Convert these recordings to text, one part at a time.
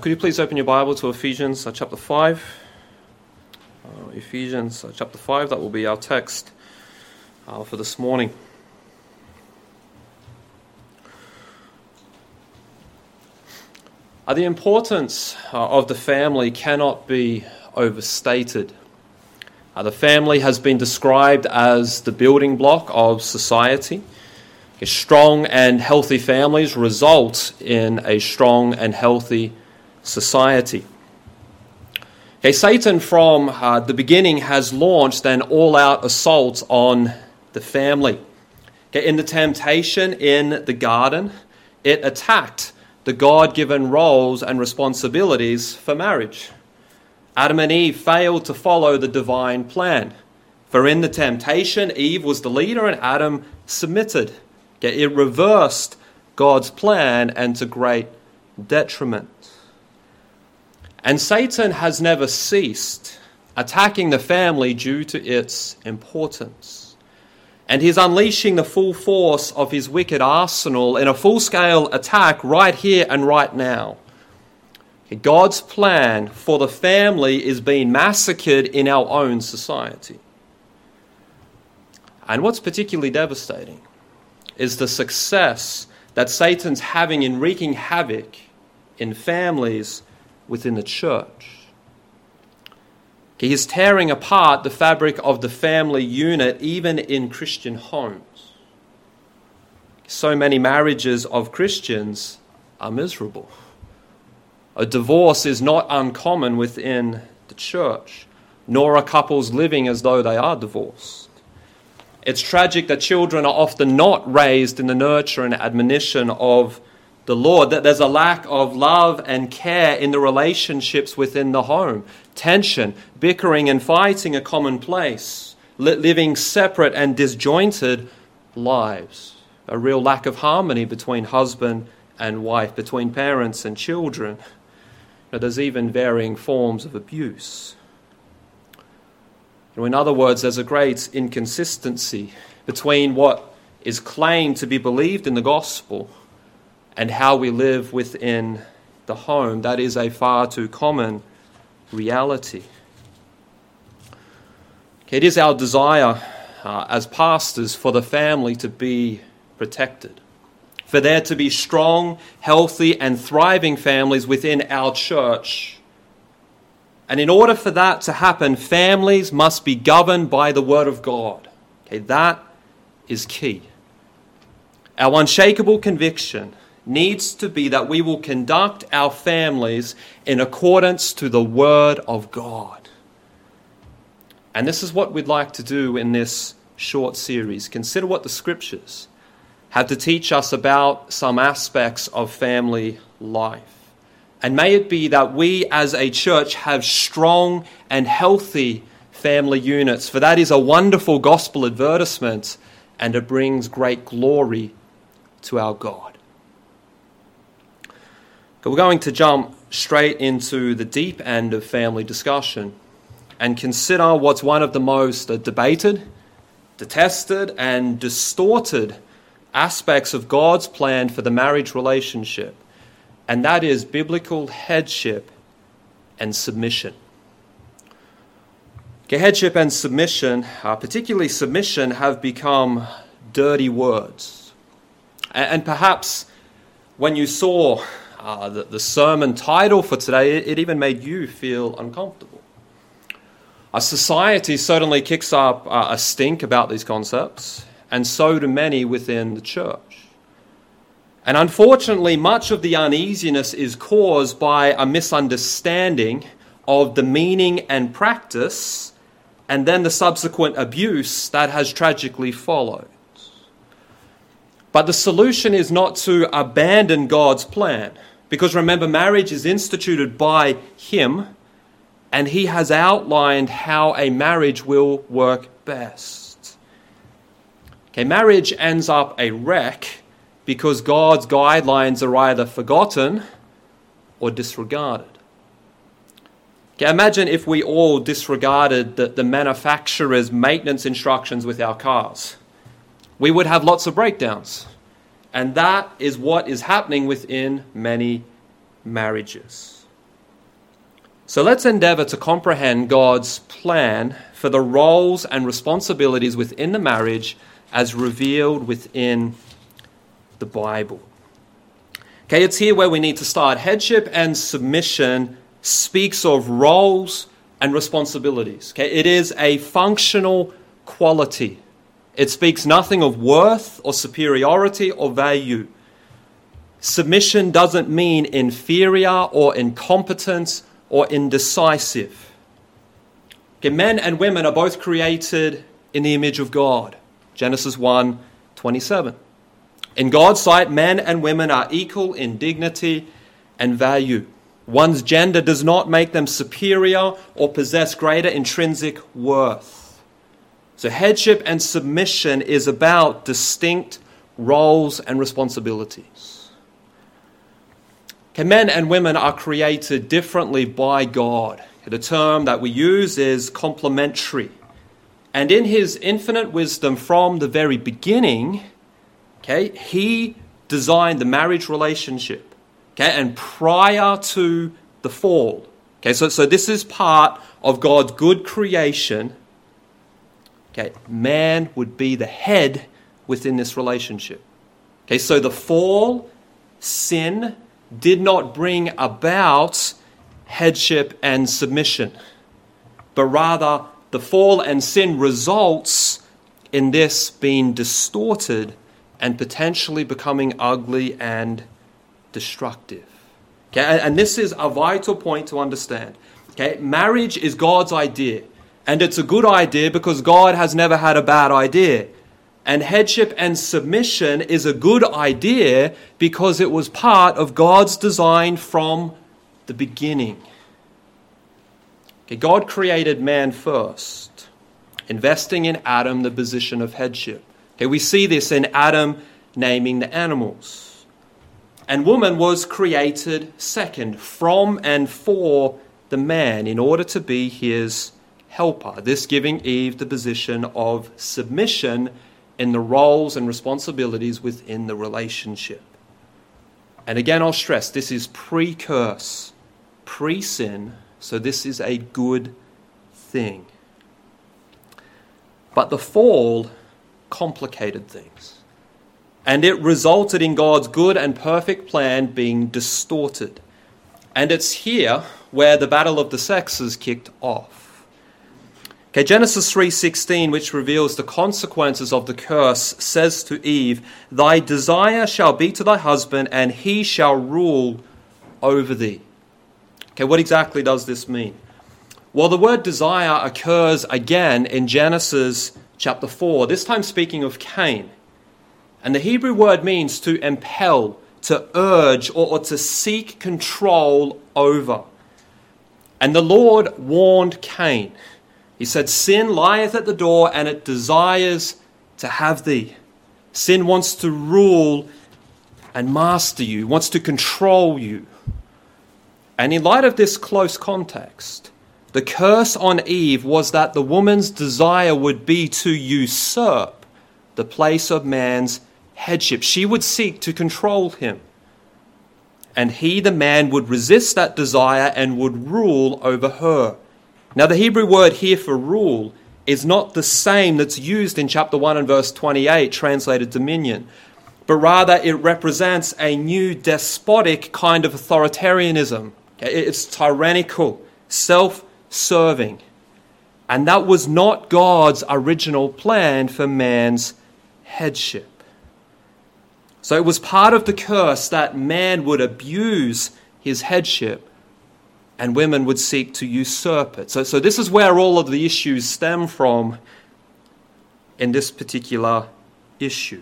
Could you please open your Bible to Ephesians chapter 5? Ephesians chapter 5, that will be our text for this morning. The importance of the family cannot be overstated. The family has been described as the building block of society. Strong and healthy families result in a strong and healthy society. Satan from the beginning has launched an all-out assault on the family. In the temptation in the garden, it attacked the God-given roles and responsibilities for marriage. Adam and Eve failed to follow the divine plan. For in the temptation, Eve was the leader and Adam submitted. It reversed God's plan and to great detriment. And Satan has never ceased attacking the family due to its importance. And he's unleashing the full force of his wicked arsenal in a full-scale attack right here and right now. God's plan for the family is being massacred in our own society. And what's particularly devastating is the success that Satan's having in wreaking havoc in families within the church. He is tearing apart the fabric of the family unit even in Christian homes. So many marriages of Christians are miserable. A divorce is not uncommon within the church, nor are couples living as though they are divorced. It's tragic that children are often not raised in the nurture and admonition of the Lord, that there's a lack of love and care in the relationships within the home. Tension, bickering and fighting are commonplace, living separate and disjointed lives. A real lack of harmony between husband and wife, between parents and children. There's even varying forms of abuse. In other words, there's a great inconsistency between what is claimed to be believed in the gospel and how we live within the home. That is a far too common reality. It is our desire as pastors for the family to be protected, for there to be strong, healthy and thriving families within our church. And in order for that to happen, families must be governed by the Word of God. That is key. Our unshakable conviction needs to be that we will conduct our families in accordance to the Word of God. And this is what we'd like to do in this short series. Consider what the Scriptures have to teach us about some aspects of family life. And may it be that we as a church have strong and healthy family units, for that is a wonderful gospel advertisement and it brings great glory to our God. We're going to jump straight into the deep end of family discussion and consider what's one of the most debated, detested and distorted aspects of God's plan for the marriage relationship. And that is biblical headship and submission. Headship and submission, particularly submission, have become dirty words. And perhaps when you saw the sermon title for today, it even made you feel uncomfortable. Our society certainly kicks up a stink about these concepts, and so do many within the church. And unfortunately, much of the uneasiness is caused by a misunderstanding of the meaning and practice, and then the subsequent abuse that has tragically followed. But the solution is not to abandon God's plan, because remember, marriage is instituted by Him, and He has outlined how a marriage will work best. Marriage ends up a wreck because God's guidelines are either forgotten or disregarded. Imagine if we all disregarded the manufacturer's maintenance instructions with our cars. We would have lots of breakdowns. And that is what is happening within many marriages. So let's endeavor to comprehend God's plan for the roles and responsibilities within the marriage as revealed within the Bible. Okay, it's here where we need to start. Headship and submission speaks of roles and responsibilities. Okay, it is a functional quality. It speaks nothing of worth or superiority or value. Submission doesn't mean inferior or incompetent or indecisive. Okay, men and women are both created in the image of God. Genesis 1:27. In God's sight, men and women are equal in dignity and value. One's gender does not make them superior or possess greater intrinsic worth. So headship and submission is about distinct roles and responsibilities. Okay, men and women are created differently by God. The term that we use is complementary. And in his infinite wisdom from the very beginning, okay, he designed the marriage relationship. Okay, and prior to the fall. Okay, so this is part of God's good creation. Okay, man would be the head within this relationship. Okay, so the fall, sin, did not bring about headship and submission, but rather the fall and sin results in this being distorted and potentially becoming ugly and destructive. Okay, and this is a vital point to understand. Okay, marriage is God's idea, and it's a good idea because God has never had a bad idea. And headship and submission is a good idea because it was part of God's design from the beginning. Okay, God created man first, investing in Adam the position of headship. Okay, we see this in Adam naming the animals. And woman was created second, from and for the man, in order to be his helper. This giving Eve the position of submission in the roles and responsibilities within the relationship. And again, I'll stress, this is pre-curse, pre-sin, so this is a good thing. But the fall complicated things, and it resulted in God's good and perfect plan being distorted. And it's here where the battle of the sexes kicked off. Okay, Genesis 3:16, which reveals the consequences of the curse, says to Eve, "Thy desire shall be to thy husband, and he shall rule over thee." Okay, what exactly does this mean? Well, the word desire occurs again in Genesis chapter 4, this time speaking of Cain. And the Hebrew word means to impel, to urge, or to seek control over. And the Lord warned Cain. He said, "Sin lieth at the door, and it desires to have thee." Sin wants to rule and master you, wants to control you. And in light of this close context, the curse on Eve was that the woman's desire would be to usurp the place of man's headship. She would seek to control him. And he, the man, would resist that desire and would rule over her. Now, the Hebrew word here for rule is not the same that's used in chapter 1 and verse 28, translated dominion, but rather it represents a new despotic kind of authoritarianism. It's tyrannical, self-serving. And that was not God's original plan for man's headship. So it was part of the curse that man would abuse his headship and women would seek to usurp it. So this is where all of the issues stem from in this particular issue.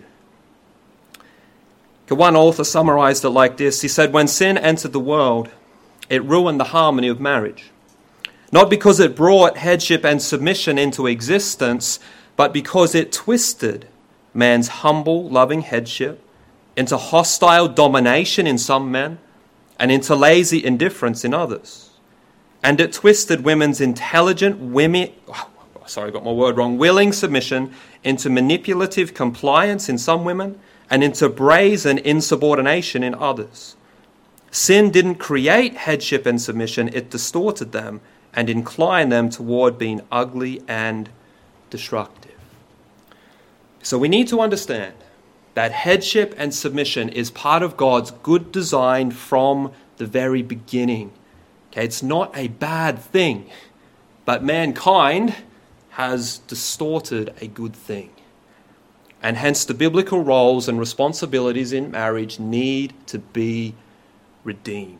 One author summarized it like this. He said, "When sin entered the world, it ruined the harmony of marriage. Not because it brought headship and submission into existence, but because it twisted man's humble, loving headship into hostile domination in some men and into lazy indifference in others. And it twisted women's intelligent, willing submission into manipulative compliance in some women and into brazen insubordination in others. Sin didn't create headship and submission, it distorted them and inclined them toward being ugly and destructive. So we need to understand that headship and submission is part of God's good design from the very beginning. Okay, it's not a bad thing, but mankind has distorted a good thing. And hence the biblical roles and responsibilities in marriage need to be redeemed.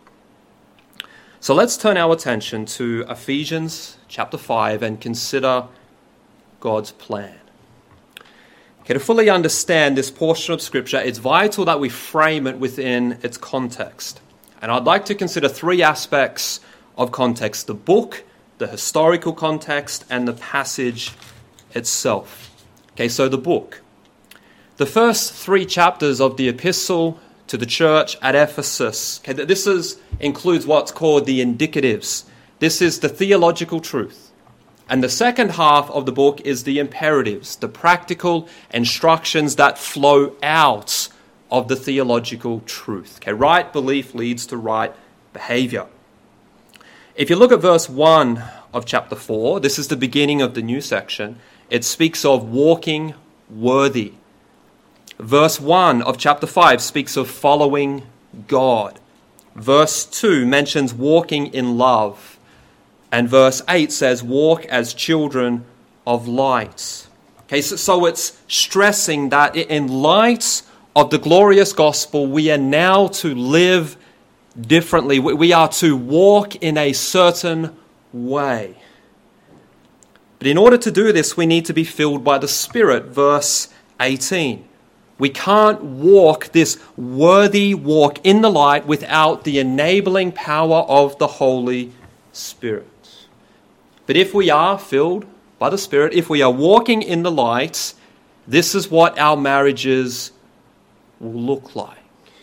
So let's turn our attention to Ephesians chapter 5 and consider God's plan. Okay, to fully understand this portion of Scripture, it's vital that we frame it within its context. And I'd like to consider three aspects of context: the book, the historical context, and the passage itself. Okay, so the book. The first three chapters of the epistle to the church at Ephesus, okay, includes what's called the indicatives. This is the theological truth. And the second half of the book is the imperatives, the practical instructions that flow out of the theological truth. Okay, right belief leads to right behavior. If you look at verse 1 of chapter 4, this is the beginning of the new section. It speaks of walking worthy. Verse 1 of chapter 5 speaks of following God. Verse 2 mentions walking in love. And verse 8 says, walk as children of light. Okay, so it's stressing that in light of the glorious gospel, we are now to live differently. We are to walk in a certain way. But in order to do this, we need to be filled by the Spirit. Verse 18. We can't walk this worthy walk in the light without the enabling power of the Holy Spirit. But if we are filled by the Spirit, if we are walking in the light, this is what our marriages will look like.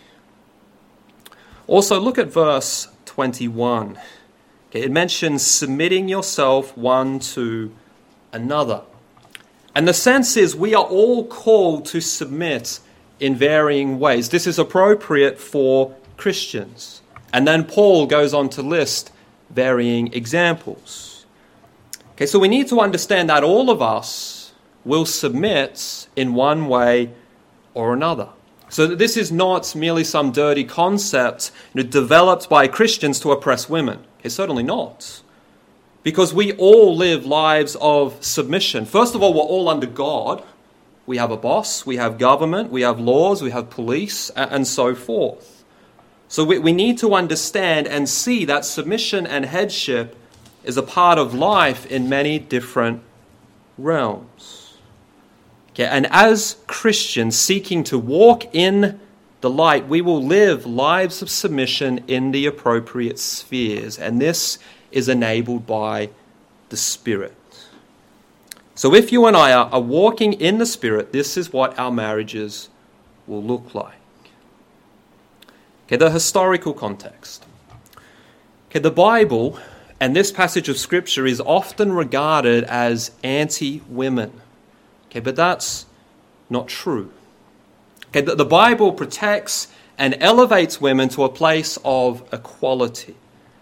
Also, look at verse 21. Okay, it mentions submitting yourself one to another. And the sense is we are all called to submit in varying ways. This is appropriate for Christians. And then Paul goes on to list varying examples. Okay, so we need to understand that all of us will submit in one way or another. So that this is not merely some dirty concept developed by Christians to oppress women. Okay, certainly not. Because we all live lives of submission. First of all, we're all under God. We have a boss, we have government, we have laws, we have police, and so forth. So we need to understand and see that submission and headship is a part of life in many different realms. Okay, and as Christians seeking to walk in the light, we will live lives of submission in the appropriate spheres. And this is enabled by the Spirit. So if you and I are walking in the Spirit, this is what our marriages will look like. Okay, the historical context. Okay, the Bible and this passage of Scripture is often regarded as anti-women. Okay, but that's not true. Okay, the Bible protects and elevates women to a place of equality.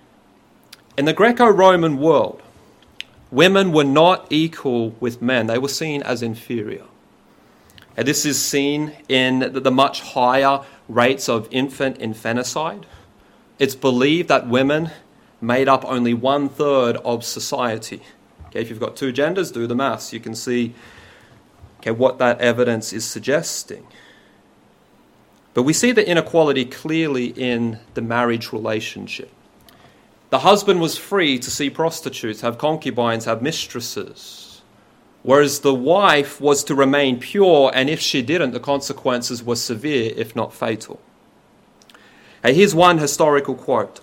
In the Greco-Roman world, women were not equal with men. They were seen as inferior. And this is seen in the much higher rates of infant infanticide. It's believed that women made up only 1/3 of society. Okay, if you've got two genders, do the maths. You can see what that evidence is suggesting. But we see the inequality clearly in the marriage relationship. The husband was free to see prostitutes, have concubines, have mistresses, whereas the wife was to remain pure, and if she didn't, the consequences were severe, if not fatal. Here's one historical quote.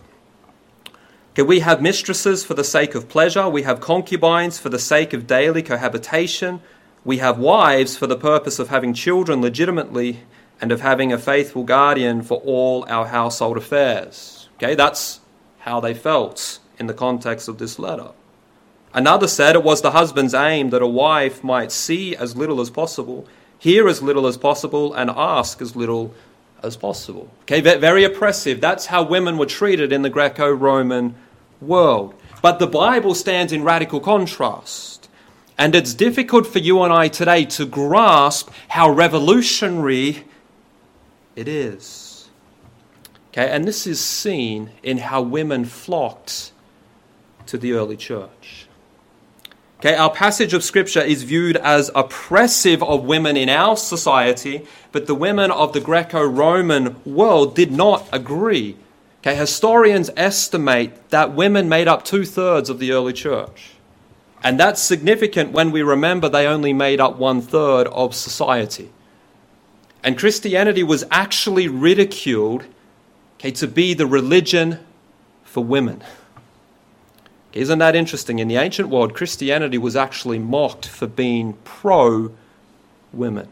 We have mistresses for the sake of pleasure, we have concubines for the sake of daily cohabitation, we have wives for the purpose of having children legitimately and of having a faithful guardian for all our household affairs. Okay, that's how they felt in the context of this letter. Another said it was the husband's aim that a wife might see as little as possible, hear as little as possible, and ask as little as possible. Okay, very oppressive. That's how women were treated in the Greco-Roman world. But the Bible stands in radical contrast. And it's difficult for you and I today to grasp how revolutionary it is. Okay, and this is seen in how women flocked to the early church. Okay, our passage of Scripture is viewed as oppressive of women in our society, but the women of the Greco-Roman world did not agree. Okay, historians estimate that women made up 2/3 of the early church. And that's significant when we remember they only made up 1/3 of society. And Christianity was actually ridiculed, okay, to be the religion for women. Isn't that interesting? In the ancient world, Christianity was actually mocked for being pro-women.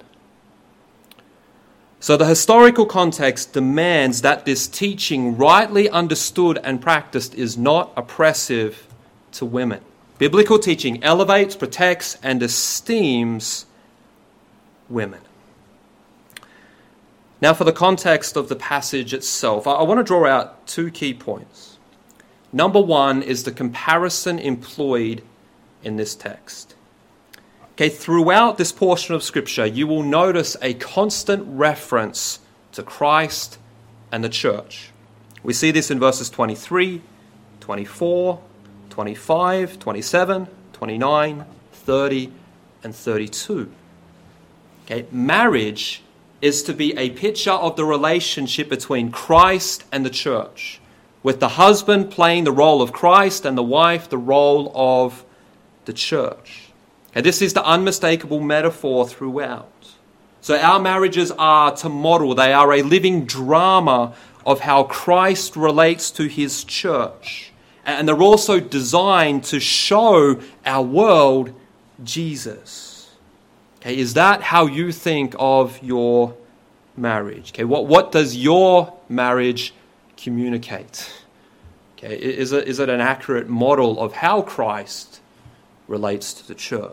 So the historical context demands that this teaching, rightly understood and practiced, is not oppressive to women. Biblical teaching elevates, protects, and esteems women. Now, for the context of the passage itself, I want to draw out 2 key points. Number 1 is the comparison employed in this text. Okay, throughout this portion of Scripture, you will notice a constant reference to Christ and the church. We see this in verses 23, 24, 25, 27, 29, 30, and 32. Okay, marriage is to be a picture of the relationship between Christ and the church, with the husband playing the role of Christ and the wife the role of the church. Okay, this is the unmistakable metaphor throughout. So our marriages are to model, they are a living drama of how Christ relates to his church. And they're also designed to show our world Jesus. Okay, is that how you think of your marriage? Okay, what does your marriage communicate? Okay, is it an accurate model of how Christ relates to the church?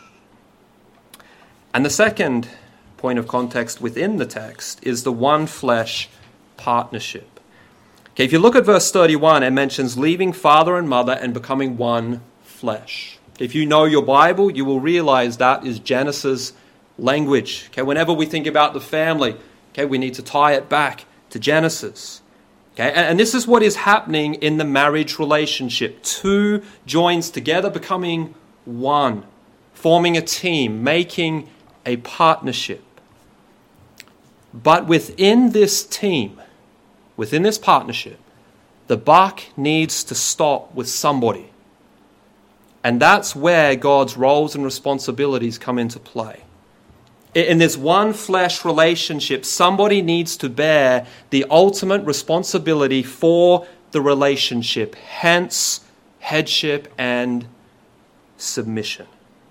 And the second point of context within the text is the one flesh partnership. Okay, if you look at verse 31, it mentions leaving father and mother and becoming one flesh. If you know your Bible, you will realize that is Genesis language. Okay, whenever we think about the family, okay, we need to tie it back to Genesis. Okay, and this is what is happening in the marriage relationship. 2 joins together, becoming one, forming a team, making a partnership. But within this team, within this partnership, the buck needs to stop with somebody. And that's where God's roles and responsibilities come into play. In this one flesh relationship, somebody needs to bear the ultimate responsibility for the relationship, hence headship and submission.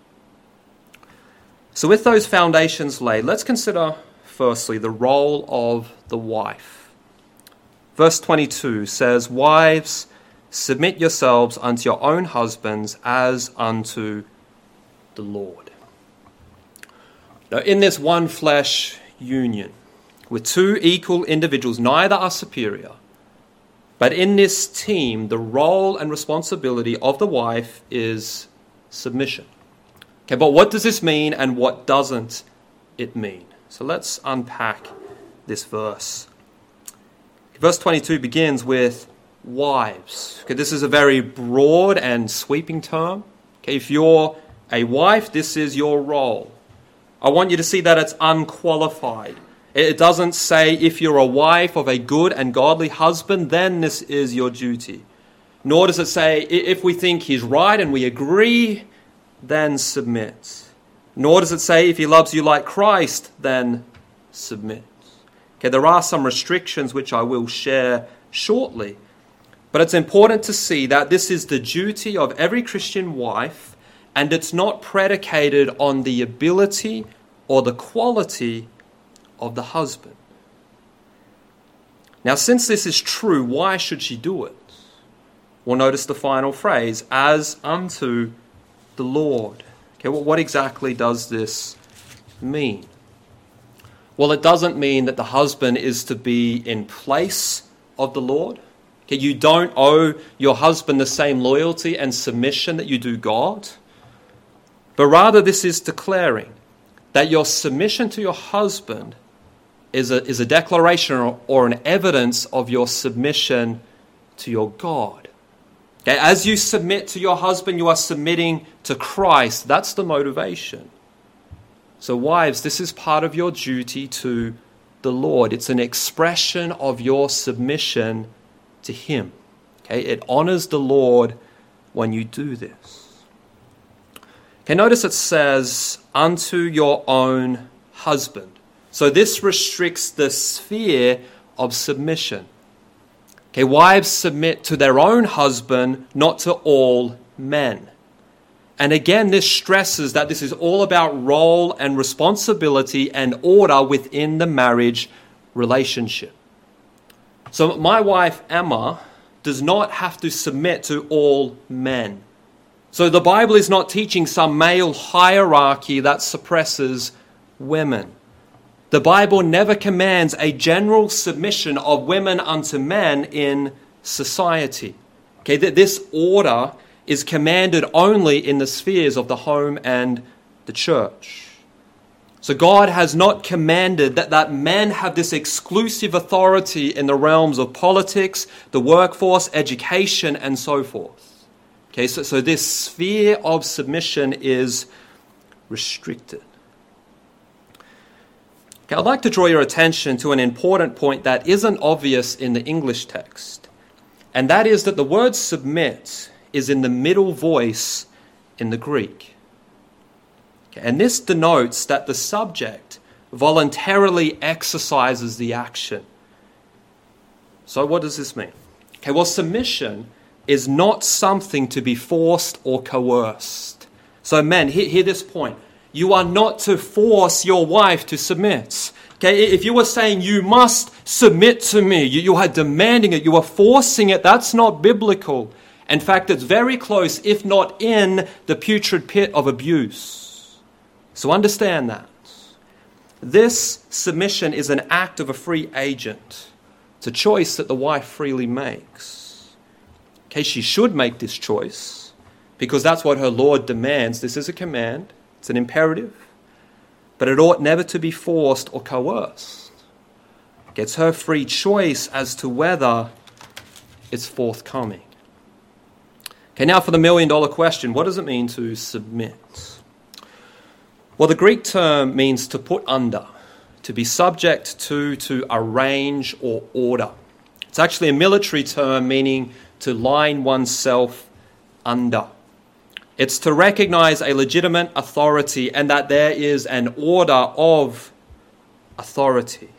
So with those foundations laid, let's consider firstly the role of the wife. Verse 22 says, "Wives, submit yourselves unto your own husbands as unto the Lord." Now, in this one flesh union, with 2 equal individuals, neither are superior, but in this team, the role and responsibility of the wife is submission. Okay, but what does this mean and what doesn't it mean? So let's unpack this verse. Verse 22 begins with wives. Okay, this is a very broad and sweeping term. Okay, if you're a wife, this is your role. I want you to see that it's unqualified. It doesn't say if you're a wife of a good and godly husband, then this is your duty. Nor does it say if we think he's right and we agree, then submit. Nor does it say if he loves you like Christ, then submit. Okay, there are some restrictions which I will share shortly. But it's important to see that this is the duty of every Christian wife, and it's not predicated on the ability or the quality of the husband. Now, since this is true, why should she do it? Well, notice the final phrase, as unto the Lord. Okay, well, what exactly does this mean? Well, it doesn't mean that the husband is to be in place of the Lord. Okay, you don't owe your husband the same loyalty and submission that you do God. But rather, this is declaring that your submission to your husband is a declaration or an evidence of your submission to your God. Okay, as you submit to your husband, you are submitting to Christ. That's the motivation. So wives, this is part of your duty to the Lord. It's an expression of your submission to Him. Okay, it honors the Lord when you do this. Okay, notice it says, unto your own husband. So this restricts the sphere of submission. Okay, wives submit to their own husband, not to all men. And again, this stresses that this is all about role and responsibility and order within the marriage relationship. So my wife, Emma, does not have to submit to all men. So the Bible is not teaching some male hierarchy that suppresses women. The Bible never commands a general submission of women unto men in society. Okay, this order is commanded only in the spheres of the home and the church. So God has not commanded that men have this exclusive authority in the realms of politics, the workforce, education, and so forth. Okay, so this sphere of submission is restricted. Okay, I'd like to draw your attention to an important point that isn't obvious in the English text, and that is that the word submit is in the middle voice in the Greek. Okay, and this denotes that the subject voluntarily exercises the action. So what does this mean? Okay, well, submission is not something to be forced or coerced. So men, hear this point. You are not to force your wife to submit. Okay, if you were saying you must submit to me, you are demanding it, you are forcing it, that's not biblical. In fact, it's very close, if not in the putrid pit of abuse. So understand that. This submission is an act of a free agent. It's a choice that the wife freely makes. Okay, she should make this choice because that's what her Lord demands. This is a command. It's an imperative. But it ought never to be forced or coerced. It's her free choice as to whether it's forthcoming. Okay, now for the million-dollar question, what does it mean to submit? Well, the Greek term means to put under, to be subject to arrange or order. It's actually a military term meaning to line oneself under. It's to recognize a legitimate authority and that there is an order of authority.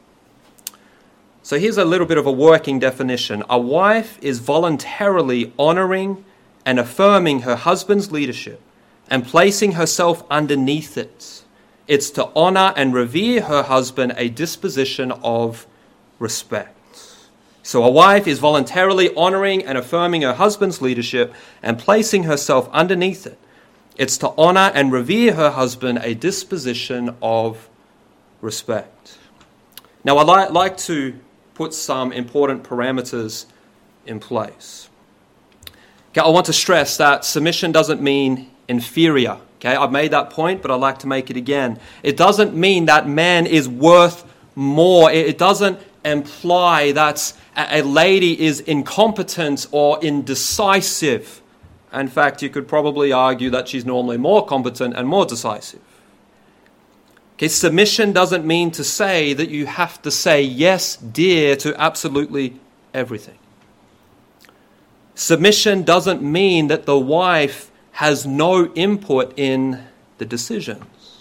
So here's a little bit of a working definition. A wife is voluntarily honoring and affirming her husband's leadership and placing herself underneath it. It's to honor and revere her husband, a disposition of respect. So a wife is voluntarily honoring and affirming her husband's leadership and placing herself underneath it. It's to honor and revere her husband, a disposition of respect. Now, I'd like to put some important parameters in place. Okay, I want to stress that submission doesn't mean inferior. Okay, I've made that point, but I'd like to make it again. It doesn't mean that man is worth more. It doesn't imply that a lady is incompetent or indecisive. In fact, you could probably argue that she's normally more competent and more decisive. Okay, submission doesn't mean to say that you have to say yes, dear, to absolutely everything. Submission doesn't mean that the wife has no input in the decisions.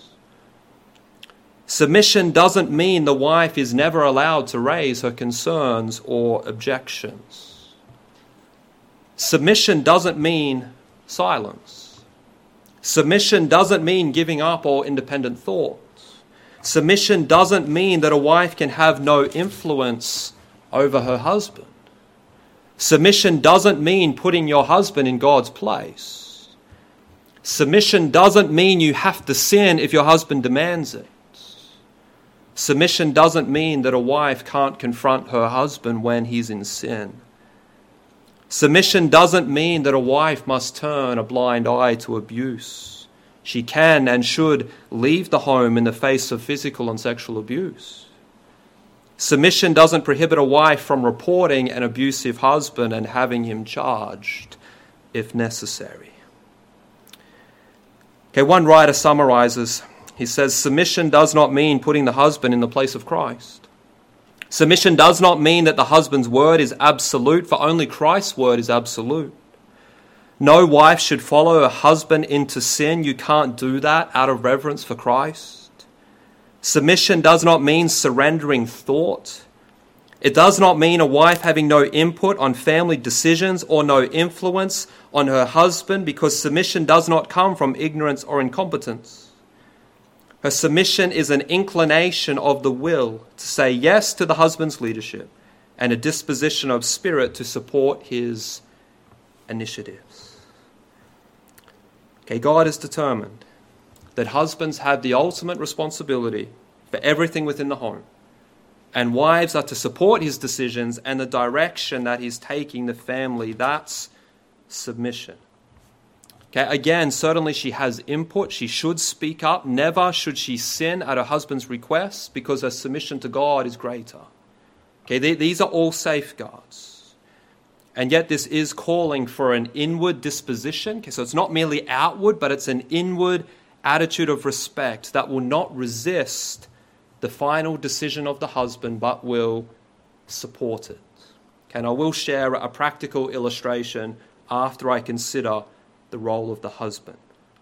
Submission doesn't mean the wife is never allowed to raise her concerns or objections. Submission doesn't mean silence. Submission doesn't mean giving up all independent thought. Submission doesn't mean that a wife can have no influence over her husband. Submission doesn't mean putting your husband in God's place. Submission doesn't mean you have to sin if your husband demands it. Submission doesn't mean that a wife can't confront her husband when he's in sin. Submission doesn't mean that a wife must turn a blind eye to abuse. She can and should leave the home in the face of physical and sexual abuse. Submission doesn't prohibit a wife from reporting an abusive husband and having him charged if necessary. Okay, one writer summarizes. He says, submission does not mean putting the husband in the place of Christ. Submission does not mean that the husband's word is absolute, for only Christ's word is absolute. No wife should follow her husband into sin. You can't do that out of reverence for Christ. Submission does not mean surrendering thought. It does not mean a wife having no input on family decisions or no influence on her husband, because submission does not come from ignorance or incompetence. Her submission is an inclination of the will to say yes to the husband's leadership and a disposition of spirit to support his initiatives. Okay, God is determined that husbands have the ultimate responsibility for everything within the home, and wives are to support his decisions and the direction that he's taking the family. That's submission. Okay, again, certainly she has input. She should speak up. Never should she sin at her husband's request, because her submission to God is greater. Okay, these are all safeguards. And yet this is calling for an inward disposition. Okay, so it's not merely outward, but it's an inward attitude of respect that will not resist the final decision of the husband, but will support it. Okay, and I will share a practical illustration after I consider the role of the husband.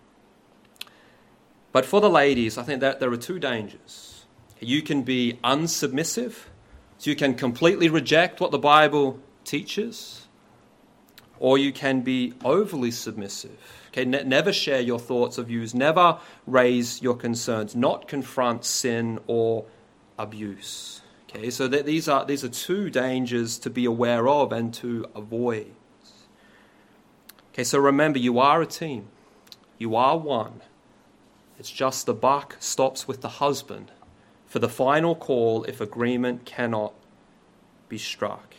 But for the ladies, I think that there are two dangers. You can be unsubmissive, so you can completely reject what the Bible teaches, or you can be overly submissive. Okay, never share your thoughts or views, never raise your concerns, not confront sin or abuse. Okay, so these are two dangers to be aware of and to avoid. Okay, so remember, you are a team. You are one. It's just the buck stops with the husband for the final call if agreement cannot be struck.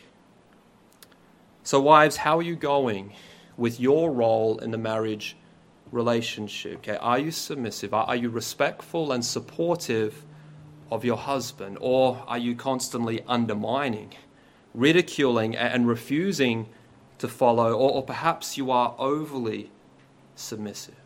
So wives, how are you going with your role in the marriage relationship? Okay, are you submissive? Are you respectful and supportive of your husband? Or are you constantly undermining, ridiculing, and refusing to follow, or perhaps you are overly submissive?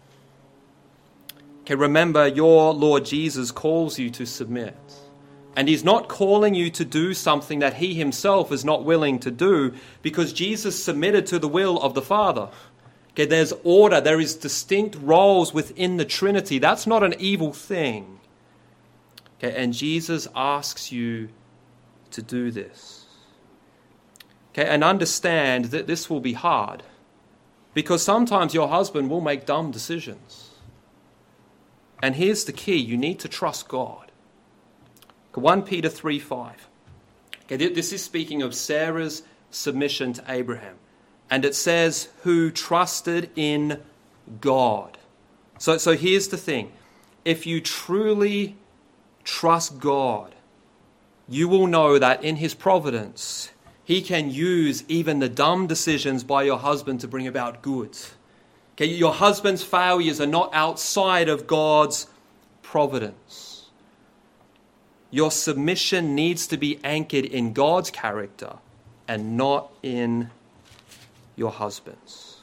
Okay, remember, your Lord Jesus calls you to submit. And he's not calling you to do something that he himself is not willing to do, because Jesus submitted to the will of the Father. Okay, there's order, there is distinct roles within the Trinity. That's not an evil thing. Okay, and Jesus asks you to do this. Okay, and understand that this will be hard, because sometimes your husband will make dumb decisions. And here's the key: you need to trust God. 1 Peter 3:5. Okay, this is speaking of Sarah's submission to Abraham. And it says, who trusted in God. So here's the thing. If you truly trust God, you will know that in his providence, he can use even the dumb decisions by your husband to bring about good. Okay, your husband's failures are not outside of God's providence. Your submission needs to be anchored in God's character and not in your husband's.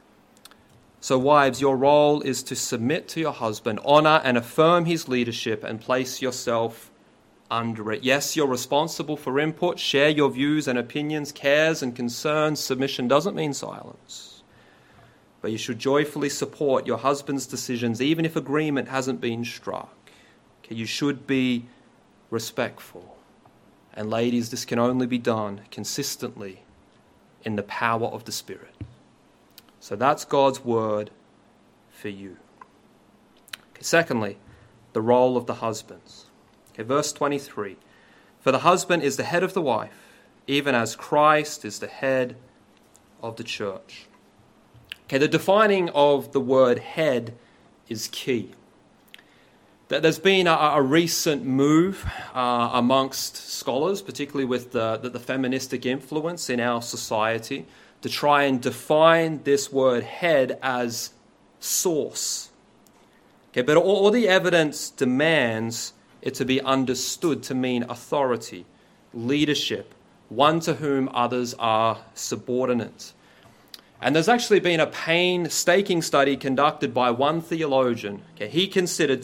So wives, your role is to submit to your husband, honor and affirm his leadership, and place yourself under it. Yes, you're responsible for input. Share your views and opinions, cares and concerns. Submission doesn't mean silence. But you should joyfully support your husband's decisions, even if agreement hasn't been struck. Okay, you should be respectful. And ladies, this can only be done consistently in the power of the Spirit. So that's God's word for you. Okay, secondly, the role of the husbands. Okay, verse 23. For the husband is the head of the wife, even as Christ is the head of the church. Okay, the defining of the word head is key. There's been a recent move amongst scholars, particularly with the feministic influence in our society, to try and define this word head as source. Okay, but all the evidence demands it to be understood to mean authority, leadership, one to whom others are subordinate. And there's actually been a painstaking study conducted by one theologian. Okay, he considered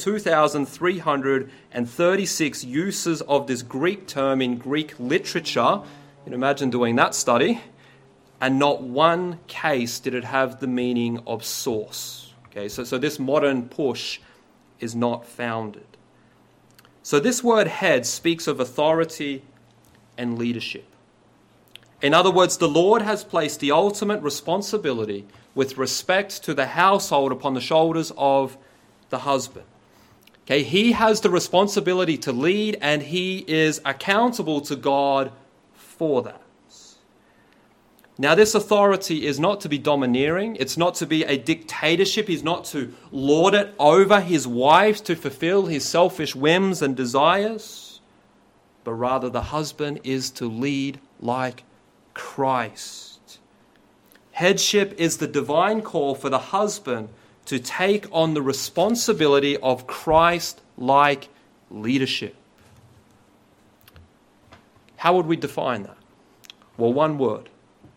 2,336 uses of this Greek term in Greek literature. You can imagine doing that study. And not one case did it have the meaning of source. Okay, so this modern push is not founded. So this word head speaks of authority and leadership. In other words, the Lord has placed the ultimate responsibility with respect to the household upon the shoulders of the husband. Okay, he has the responsibility to lead, and he is accountable to God for that. Now, this authority is not to be domineering. It's not to be a dictatorship. He's not to lord it over his wife to fulfill his selfish whims and desires. But rather, the husband is to lead like Christ. Headship is the divine call for the husband to take on the responsibility of Christ-like leadership. How would we define that? Well, one word,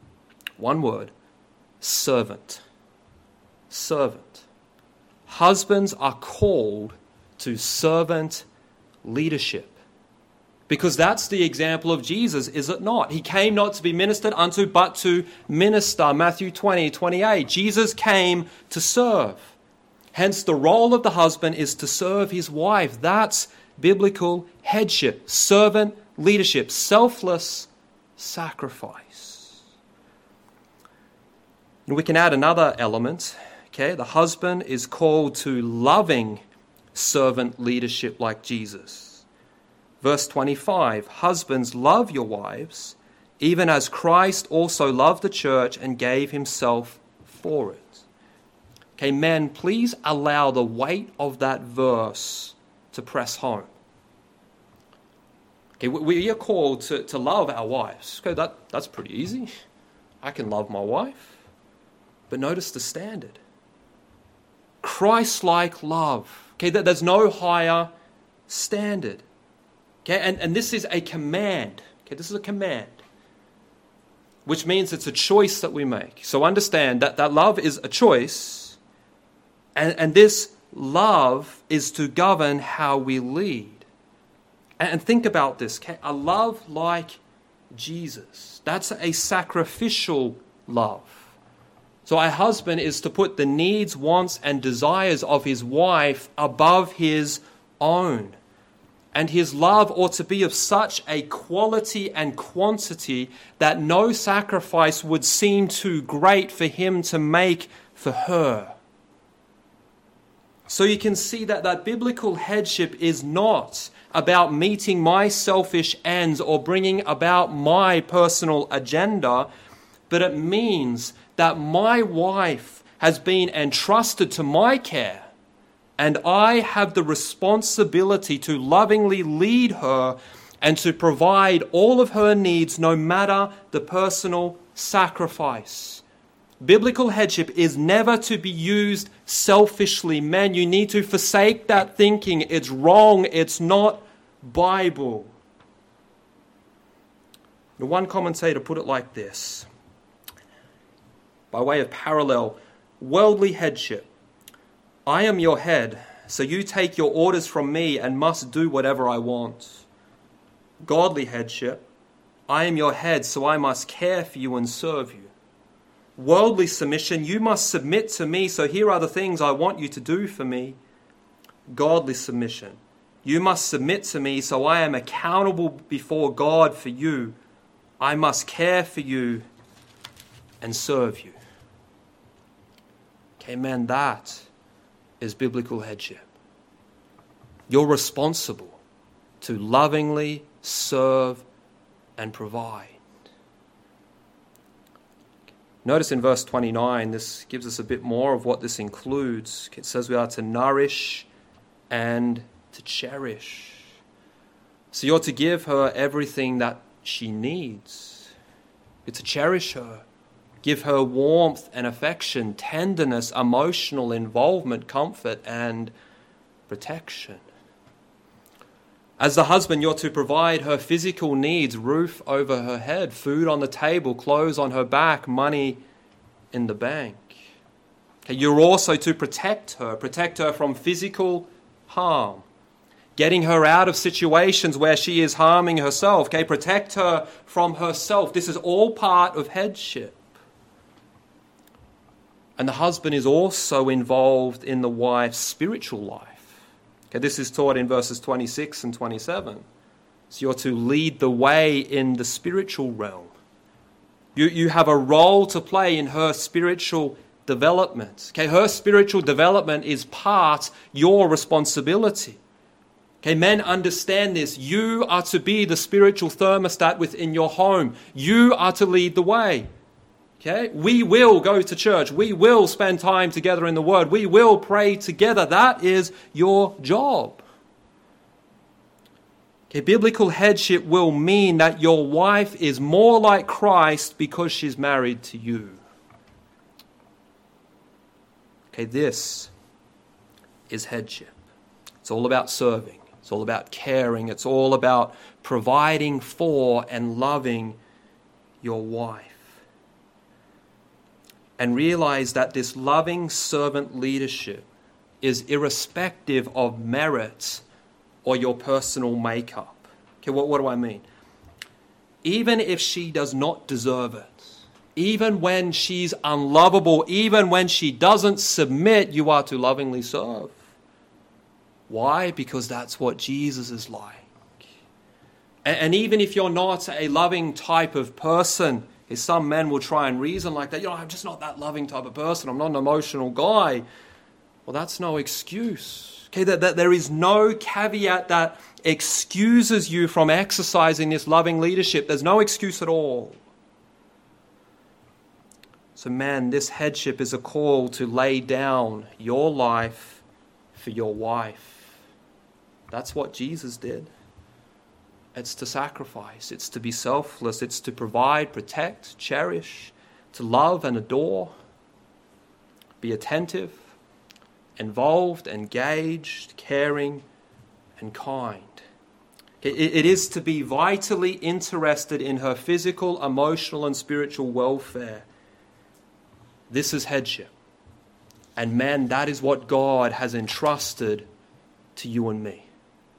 servant. Servant. Husbands are called to servant leadership. Because that's the example of Jesus, is it not? He came not to be ministered unto, but to minister. Matthew 20:28. Jesus came to serve. Hence, the role of the husband is to serve his wife. That's biblical headship, servant leadership, selfless sacrifice. And we can add another element. Okay, the husband is called to loving servant leadership like Jesus. Verse 25, husbands, love your wives, even as Christ also loved the church and gave himself for it. Okay, men, please allow the weight of that verse to press home. Okay, we are called to love our wives. Okay, that's pretty easy. I can love my wife. But notice the standard. Christ-like love. Okay, there's no higher standard. Okay, and this is a command. Okay, this is a command, which means it's a choice that we make. So understand that love is a choice, and this love is to govern how we lead. And think about this. Okay, a love like Jesus. That's a sacrificial love. So a husband is to put the needs, wants, and desires of his wife above his own. And his love ought to be of such a quality and quantity that no sacrifice would seem too great for him to make for her. So you can see that biblical headship is not about meeting my selfish ends or bringing about my personal agenda, but it means that my wife has been entrusted to my care, and I have the responsibility to lovingly lead her and to provide all of her needs, no matter the personal sacrifice. Biblical headship is never to be used selfishly. Men, you need to forsake that thinking. It's wrong. It's not Bible. One commentator put it like this, by way of parallel: worldly headship. I am your head, so you take your orders from me and must do whatever I want. Godly headship. I am your head, so I must care for you and serve you. Worldly submission. You must submit to me, so here are the things I want you to do for me. Godly submission. You must submit to me, so I am accountable before God for you. I must care for you and serve you. Okay, man, that is biblical headship. You're responsible to lovingly serve and provide. Notice in verse 29, this gives us a bit more of what this includes. It says we are to nourish and to cherish. So you're to give her everything that she needs. You're to cherish her. Give her warmth and affection, tenderness, emotional involvement, comfort, and protection. As the husband, you're to provide her physical needs, roof over her head, food on the table, clothes on her back, money in the bank. Okay, you're also to protect her from physical harm, getting her out of situations where she is harming herself. Okay, protect her from herself. This is all part of headship. And the husband is also involved in the wife's spiritual life. Okay, this is taught in verses 26 and 27. So you're to lead the way in the spiritual realm. You have a role to play in her spiritual development. Okay, her spiritual development is part your responsibility. Okay, men, understand this. You are to be the spiritual thermostat within your home. You are to lead the way. Okay, we will go to church. We will spend time together in the Word. We will pray together. That is your job. Okay, biblical headship will mean that your wife is more like Christ because she's married to you. Okay, this is headship. It's all about serving. It's all about caring. It's all about providing for and loving your wife. And realize that this loving servant leadership is irrespective of merit or your personal makeup. Okay, what do I mean? Even if she does not deserve it, even when she's unlovable, even when she doesn't submit, you are to lovingly serve. Why? Because that's what Jesus is like. And even if you're not a loving type of person, some men will try and reason like that. I'm just not that loving type of person. I'm not an emotional guy. Well, that's no excuse. Okay, that there is no caveat that excuses you from exercising this loving leadership. There's no excuse at all. So, man, this headship is a call to lay down your life for your wife. That's what Jesus did. It's to sacrifice. It's to be selfless. It's to provide, protect, cherish, to love and adore, be attentive, involved, engaged, caring, and kind. It is to be vitally interested in her physical, emotional, and spiritual welfare. This is headship. And man, that is what God has entrusted to you and me.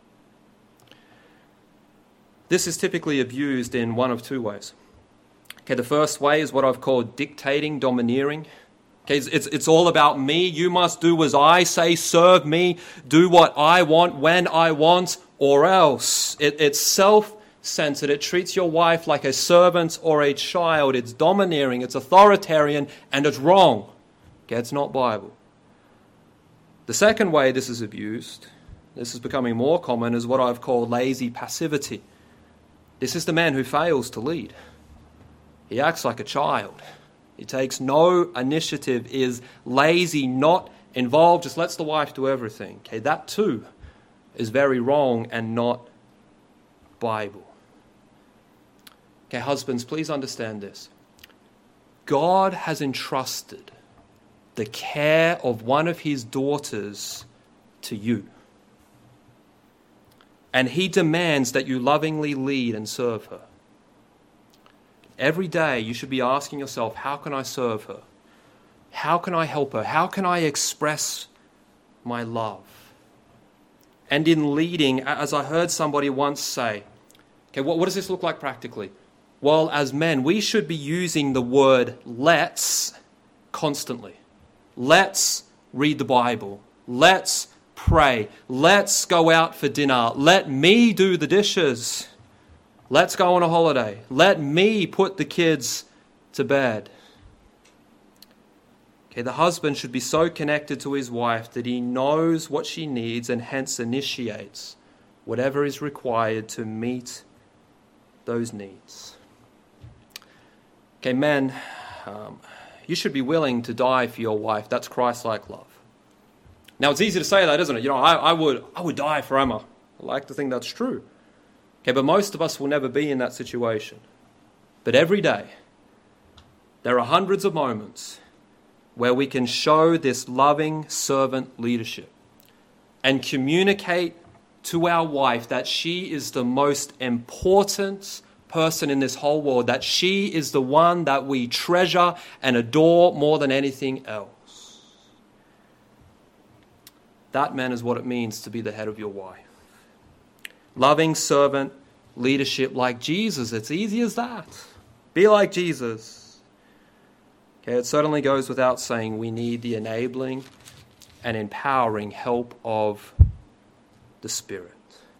This is typically abused in one of two ways. Okay, the first way is what I've called dictating, domineering. Okay, it's all about me. You must do as I say, serve me, do what I want, when I want, or else. It's self-centered. It treats your wife like a servant or a child. It's domineering, it's authoritarian, and it's wrong. Okay, it's not Bible. The second way this is abused, this is becoming more common, is what I've called lazy passivity. This is the man who fails to lead. He acts like a child. He takes no initiative, is lazy, not involved, just lets the wife do everything. Okay, that too is very wrong and not Bible. Okay, husbands, please understand this. God has entrusted the care of one of his daughters to you. And he demands that you lovingly lead and serve her. Every day you should be asking yourself, how can I serve her? How can I help her? How can I express my love? And in leading, as I heard somebody once say, okay, what does this look like practically? Well, as men, we should be using the word let's constantly. Let's read the Bible. Let's pray. Let's go out for dinner. Let me do the dishes. Let's go on a holiday. Let me put the kids to bed. Okay, the husband should be so connected to his wife that he knows what she needs and hence initiates whatever is required to meet those needs. Okay, men, you should be willing to die for your wife. That's Christ-like love. Now, it's easy to say that, isn't it? I would die for Emma. I like to think that's true. Okay, but most of us will never be in that situation. But every day, there are hundreds of moments where we can show this loving servant leadership and communicate to our wife that she is the most important person in this whole world, that she is the one that we treasure and adore more than anything else. That, man, is what it means to be the head of your wife. Loving servant leadership like Jesus. It's easy as that. Be like Jesus. Okay, it certainly goes without saying we need the enabling and empowering help of the Spirit.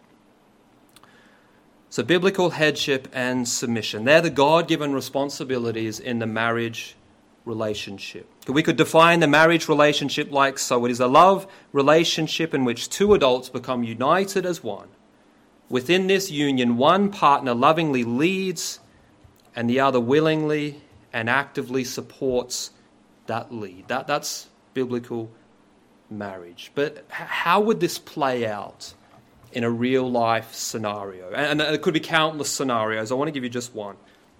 So biblical headship and submission, they're the God-given responsibilities in the marriage relationship. We could define the marriage relationship like so. It is a love relationship in which two adults become united as one. Within this union, one partner lovingly leads and the other willingly and actively supports that lead. That's biblical marriage. But how would this play out in a real life scenario? And there could be countless scenarios. I want to give you just one.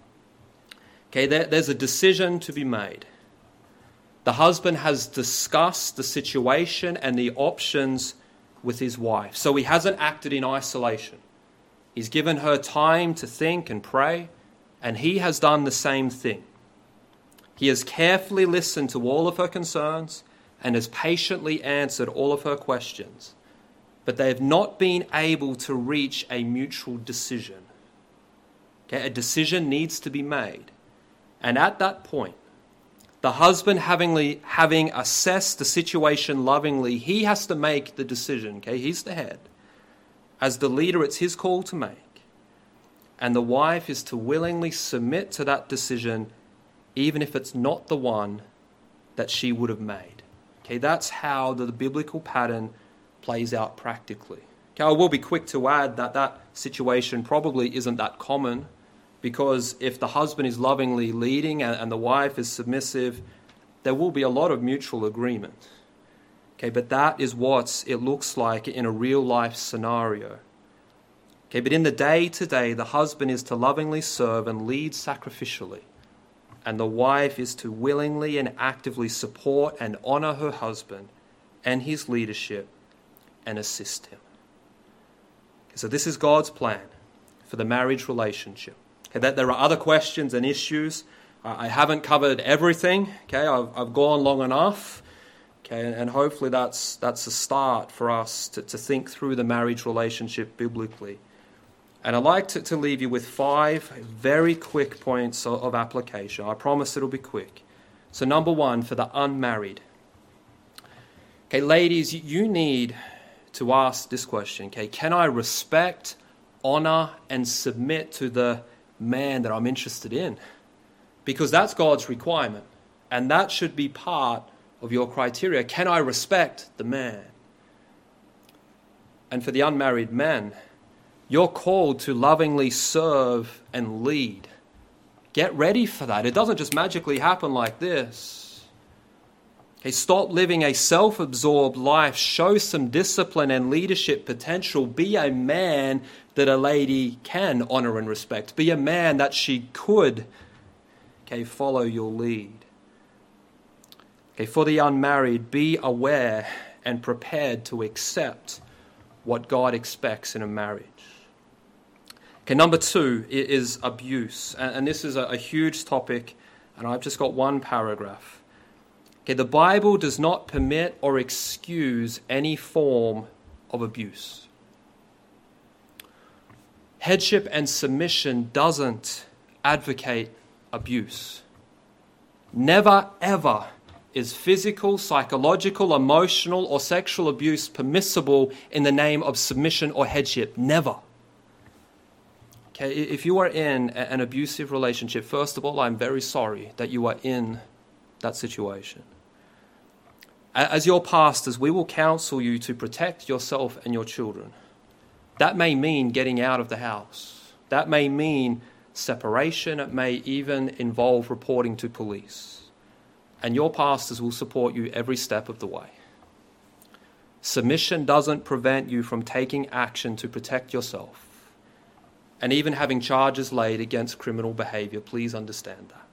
Okay, there's a decision to be made. The husband has discussed the situation and the options with his wife. So he hasn't acted in isolation. He's given her time to think and pray, and he has done the same thing. He has carefully listened to all of her concerns and has patiently answered all of her questions. But they have not been able to reach a mutual decision. Okay, a decision needs to be made. And at that point, the husband having assessed the situation lovingly, he has to make the decision. Okay, he's the head. As the leader, it's his call to make. And the wife is to willingly submit to that decision, even if it's not the one that she would have made. Okay, that's how the biblical pattern plays out practically. Okay, I will be quick to add that situation probably isn't that common, because if the husband is lovingly leading and the wife is submissive, there will be a lot of mutual agreement. Okay, but that is what it looks like in a real life scenario. Okay, but in the day-to-day, the husband is to lovingly serve and lead sacrificially, and the wife is to willingly and actively support and honor her husband and his leadership and assist him. Okay, so this is God's plan for the marriage relationship. Okay, that there are other questions and issues. I haven't covered everything. Okay, I've gone long enough. Okay, and hopefully that's a start for us to think through the marriage relationship biblically. And I'd like to leave you with 5 very quick points of application. I promise it'll be quick. So number 1, for the unmarried. Okay, ladies, you need to ask this question. Okay, can I respect, honor, and submit to the man that I'm interested in? Because that's God's requirement. And that should be part of your criteria. Can I respect the man? And for the unmarried men, you're called to lovingly serve and lead. Get ready for that. It doesn't just magically happen like this. Okay, stop living a self-absorbed life. Show some discipline and leadership potential. Be a man that a lady can honor and respect. Be a man that she could, follow your lead. Okay, for the unmarried, be aware and prepared to accept what God expects in a marriage. Okay, number 2 is abuse. And this is a huge topic, and I've just got one paragraph. Okay, the Bible does not permit or excuse any form of abuse. Headship and submission doesn't advocate abuse. Never, ever is physical, psychological, emotional, or sexual abuse permissible in the name of submission or headship. Never. Okay, if you are in an abusive relationship, first of all, I'm very sorry that you are in that situation. As your pastors, we will counsel you to protect yourself and your children. That may mean getting out of the house. That may mean separation. It may even involve reporting to police. And your pastors will support you every step of the way. Submission doesn't prevent you from taking action to protect yourself and even having charges laid against criminal behavior. Please understand that.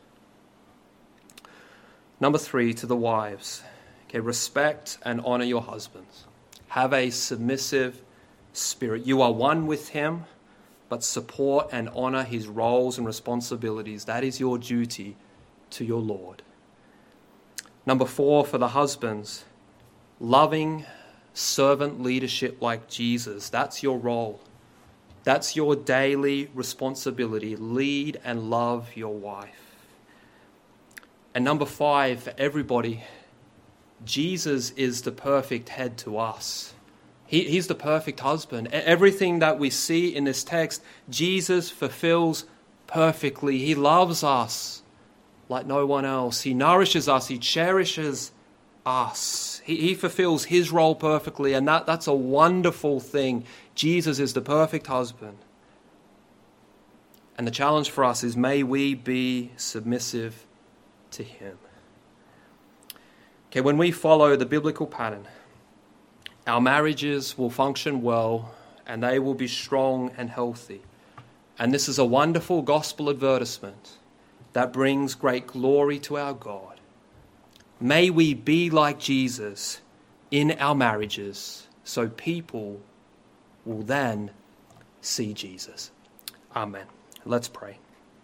Number 3, to the wives. Okay, respect and honor your husbands. Have a submissive spirit. You are one with him, but support and honor his roles and responsibilities. That is your duty to your Lord. Number 4, for the husbands, loving servant leadership like Jesus. That's your role. That's your daily responsibility. Lead and love your wife. And number 5, for everybody, Jesus is the perfect head to us. He's the perfect husband. Everything that we see in this text, Jesus fulfills perfectly. He loves us like no one else. He nourishes us. He cherishes us. He fulfills his role perfectly, and that's a wonderful thing. Jesus is the perfect husband. And the challenge for us is, may we be submissive to him. Okay, when we follow the biblical pattern, our marriages will function well and they will be strong and healthy. And this is a wonderful gospel advertisement that brings great glory to our God. May we be like Jesus in our marriages so people will then see Jesus. Amen. Let's pray.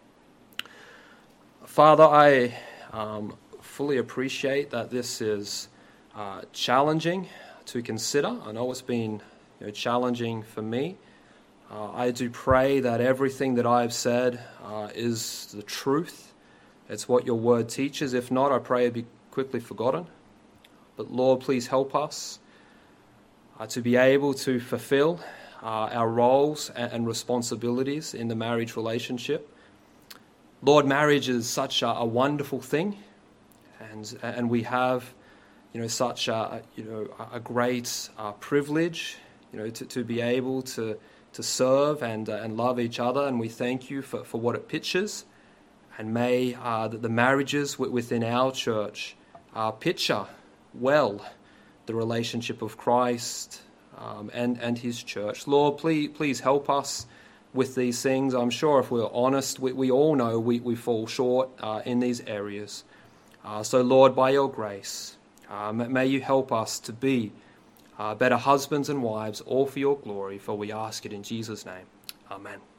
Father, I fully appreciate that this is challenging to consider. I know it's been challenging for me. I do pray that everything that I have said is the truth. It's what your word teaches. If not, I pray it be quickly forgotten. But Lord, please help us to be able to fulfill our roles and responsibilities in the marriage relationship. Lord, marriage is such a wonderful thing, and we have such a great privilege to be able to serve and love each other, and we thank you for what it pictures. And may the marriages within our church picture well the relationship of Christ and his church. Lord, please help us with these things. I'm sure if we're honest, we all know we fall short in these areas. So Lord, by your grace, may you help us to be better husbands and wives, all for your glory, for we ask it in Jesus' name. Amen.